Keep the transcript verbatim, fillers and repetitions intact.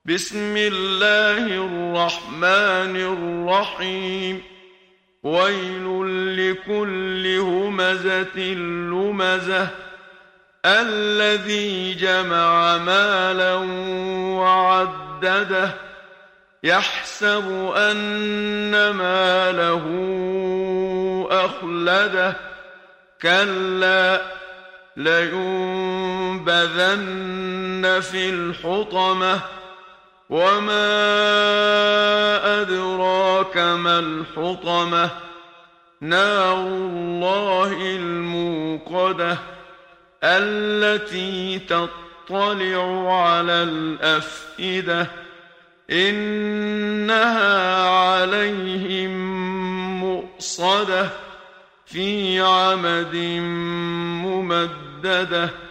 بسم الله الرحمن الرحيم. ويل لكل همزة لمزة الذي جمع مالا وعدده يحسب أن ماله أخلده كلا لينبذن في الحطمة وما أدراك ما الحطمة نار الله الموقدة التي تطلع على الأفئدة إنها عليهم مؤصدة في عمد ممددة.